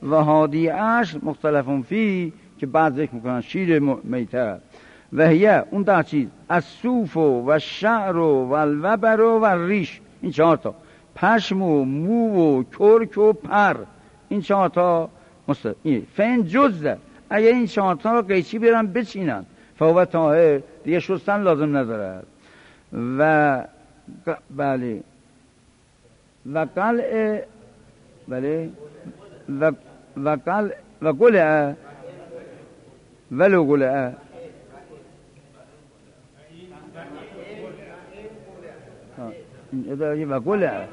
و هادی عشر مختلفون فی که بعد ذکر میکنن شیر میته و هیه اون ده چیز از صوف و شعر و الوبر و ریش، این 4 تا، پشم و مو و کرک و پر، این 4 تا این فین جزده، اگه این 4 تا رو قیچی برن بچینن فهو طاهر، دیگه شستن لازم ندارد. و بله و قلع بله و قلع و قلع ولو قلع و قلع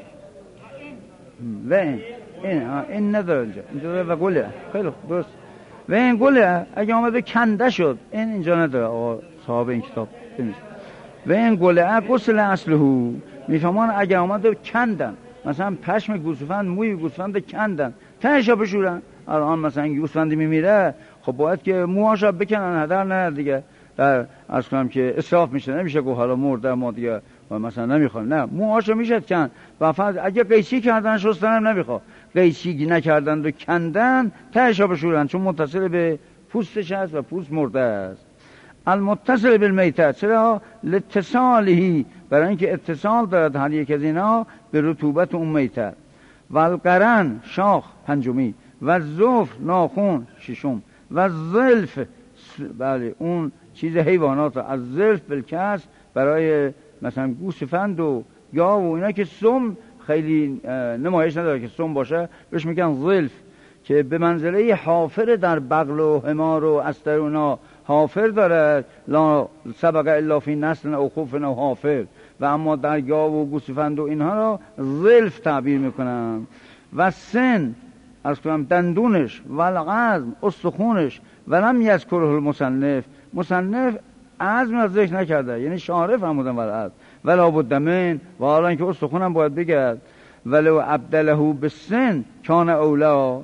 و این نداره اینجا و قلع خیلی درست. و این قلع اگه آمده کنده شد، این اینجا نداره آقا صاحب این کتاب بنویسه. و این قلعه غسل اصله، میفهمان اگر آمده کندن مثلا پشم گوسفند موی گوسفند کندن تهشا بشورن، الان مثلا گوسفندی میمیره خب باید که موهاشا بکنن هدر نه دیگه، در از کنم که اسراف میشه، نمیشه گفت حالا مرده ما دیگه مثلا نمیخوایم، نه موهاشا میشه کن و فقط اگه قیچی کردن شستن هم نمیخواد، قیچی نکردن و کندن تهشا بشورن چون متصل به پوستش هست و پوست مرده است. المتصل بالمیته، چرا؟ لاتصاله، برای اینکه اتصال دارد هر یک از اینا به رطوبت اون میته. و القرن شاخ پنجمی، و زفر ناخون ششم، و زلف بله اون چیز حیوانات، از زلف بالکسر برای مثلا گوسفند و گاو و اینا که سم خیلی نمایش نداره که سم باشه بهش میگن زلف، که به منزله حافر در بغل و حمار و استر اونا حافر داره، لا سبق الا فی نسل او خوف او حافر، و اما در گاو و گوسفند و اینها را زلف تعبیر میکنن. و سن از کنم دندونش، و العظم استخونش، و لم یذکره المصنف، مصنف عظم را ذکر نکرده، یعنی شارح فرمودن ولعظم ولا بد من، و حالا اینکه استخونم باید بگرد. ولو ابدله بالسن کان اولا،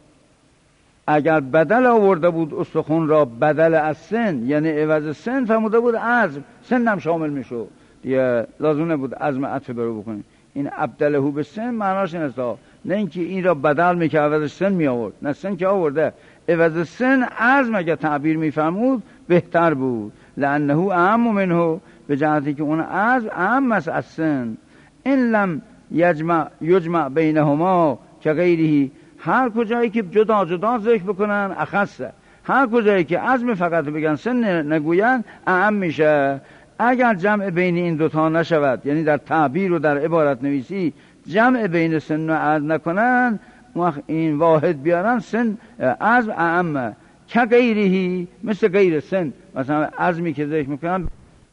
اگر بدل آورده بود استخون را بدل از سن، یعنی عوض سن فرموده بود عظم، سن هم شامل میشو دیگه، لازم نبود عظم عطف برو بکنیم. این ابدله به سن معناش این است، نه اینکه این را بدل میکرد عوض سن می آورد، نه سن که آورده، عوض سن عظم اگر تعبیر میفرمود بهتر بود، لانه اعم منه، به جهتی که اون عظم اعم است از سن. این لم یجمع بینهما که غیره، هر کجایی که جدا جدا ذکر بکنن اخصه، هر کجایی که عظم فقط بگن سن نگوین اعم میشه. اگر جمع بین این دوتا نشود، یعنی در تعبیر و در عبارت نویسی جمع بین سن و عظم نکنن، وقت این واحد بیارن سن عظم اعمه که غیرهی، مثل غیر سن، مثلا عظمی که ذکر میکنن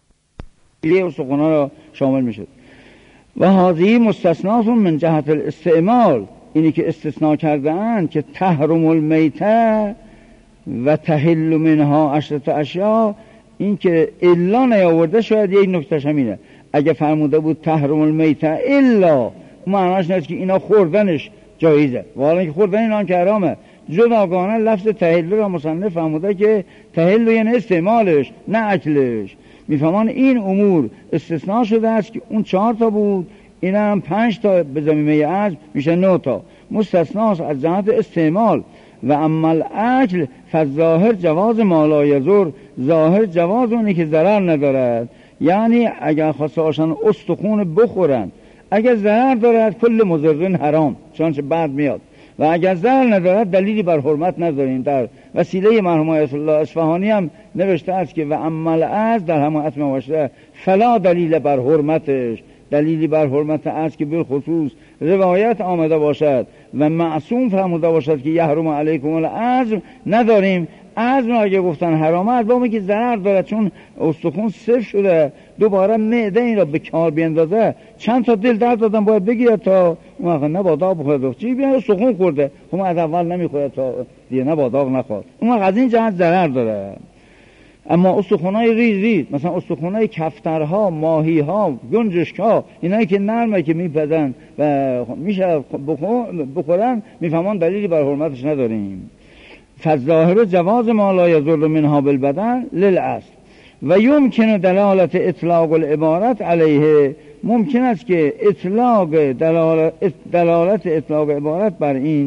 یه استخونا را شامل میشد. و هذه مستثنات من جهت الاستعمال، اینی که استثناء کردن که تحرم المیته و تحل منها 10 اشیاء، این که الا نیاورده شاید یک نکتهش همینه، اگه فرموده بود تحرم المیته الا، معناش نیست که اینا خوردنش جایزه، و حالا که خوردن اینا که حرامه. جداگانه لفظ تحل را مصنف فرموده که تحل یعنی استعمالش نه اکلش. میفهمان این امور استثناء شده است که اون 4 تا بود، این هم 5 تا به ضمیمه عجم میشه 9 تا مستثناست از جهت استعمال. و اما الاکل فظاهر جواز ما لا یضر، ظاهر جواز اونی که ضرر ندارد، یعنی اگر خواسته باشن استخون بخورن اگر ضرر دارد کل مضرن حرام، چنانچه بعد میاد، و اگر ضرر ندارد دلیلی بر حرمت نداریم. در وسیله مرحوم آیت الله اصفهانی هم نوشته است که و اما الاکل در همون اتمه باشه فلا دلیل بر حرمتش، دلیلی بر حرمت است که بالخصوص روایت آمده باشد و معصوم فرموده باشد که یحرم علیکم العظم، نداریم. عظم اگه گفتن حرامه، البته که ضرر داره چون استخون صفر شده، دوباره معده این را به کار بیندازه، چند تا دل درد دادن باید بگیره تا اون وقت نبادا بخوره، چی بیان استخون خورده خب از اول نمیخوره تا دیگه نبادا نخواد، اون وقت از این جهت ضرر داره. اما استخونای ریز مثلا استخونای کفترها، ماهیها، گنجشکها، اینایی که نرمه که میپزن و میشه بخورن، میفهمان دلیلی بر حرمتش نداریم. فالظاهر جواز ما لا یضر منها بالبدن للاصل. و یمکن دلالت اطلاق العبارت علیه، ممکن است که دلالت اطلاق عبارت بر این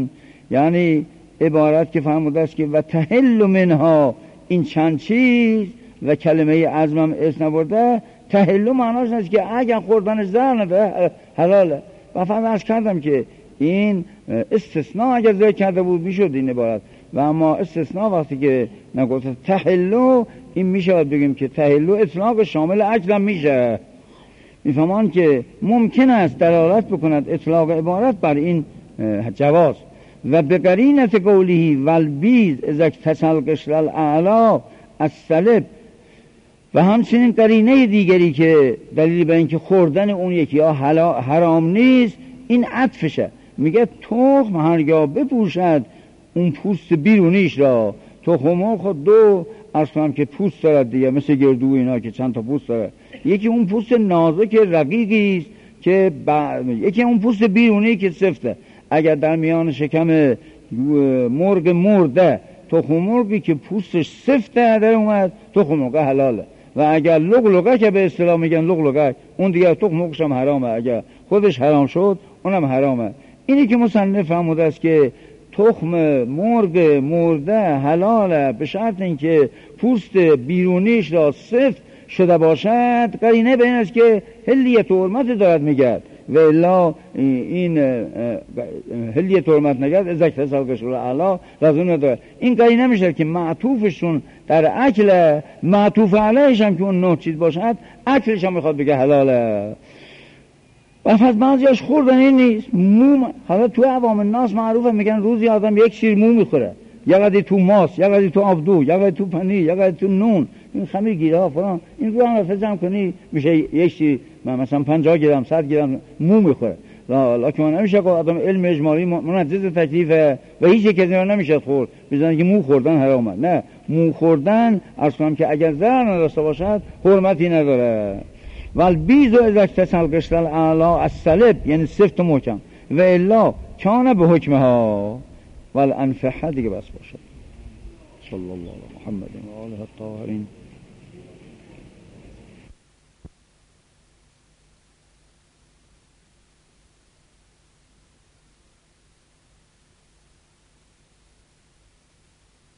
یعنی عبارت که فرموده است که و تحل منها، این چند چیز و کلمه عزمم اسم نبرده، تحل معناش است که اگر خوردن زر نداره حلاله. و فرض عرض کردم که این استثناء اگر ذکر کرده بود میشد این عبارت، و اما استثناء وقتی که نگفت تحلو، این میشه بگیم که تحلو اطلاق شامل اجرم میشه. میفهمان که ممکن است دلالت بکند اطلاق عبارت بر این جواز. و به قرینت قوله والبیز اذا اکتسل قشر الاعلا السلب، و همچنین قرینه دیگری که دلیل بر اینکه خوردن اون یکی ها حرام نیست، این عطفشه. میگه تخم هرگاه بپوشد اون پوست بیرونیش را، تخم مرغ خود دو عرض کنم که پوست دارد دیگه، مثل گردو اینا که چند تا پوست داره. یکی اون پوست نازک رقیقی است که یکی اون پوست بیرونی که سفته. اگر در میان شکم مرغ مرده تخم مرغی که پوستش سفته در اومد، تخم مرغ حلاله. و اگر لغلقه که به اصطلاح میگن لغلقه، اون دیگه تخم مرغش هم حرامه. اگر خودش حرام شد اونم حرامه. اینی که مصنف فرموده است که تخم مرغ مرده حلاله به شرط اینکه پوست بیرونیش را سفت شده باشد. قرینه به این است که حلیت و حرمت دارد میگرد، و الا این حلیت و حرمت نگرد از اکتسال قشر الاعلا لازم نداره. این قرینه میشه که معطوفشون در اکل، معطوف علیهش هم که اون نه چیز باشد، اکلش هم میخواد بگه حلاله. و پس بعضیاش خوردن این نیست. مو حالا تو عوام الناس معروفه، میگن روزی آدم یک شیر مو میخوره، یا قدی تو ماست، یا قدی تو آبدو، یا قدی تو پنیر، یا قدی تو نون، این خمیر گیره ها فلان، این رو هم رفضم کنی میشه یک شیر مثلا 50 گرم 100 گرم مو میخوره. لکن نمیشه که آدم علم اجمالی منجز تکلیفه و هیچ یک از اینا نمیشه خورد بزنن که مو خوردن حرامه. نه، مو خوردن عرض کنم که اگر ضرر نداشته باشد حرمتی نداره. والبیز اذا اکتسل قشر الاعلا السلب، یعنی سفت و محکم، و الا کان به حکمها والانفحه دیگه بس باشد. صلی الله علی محمد و آله الطاهرین.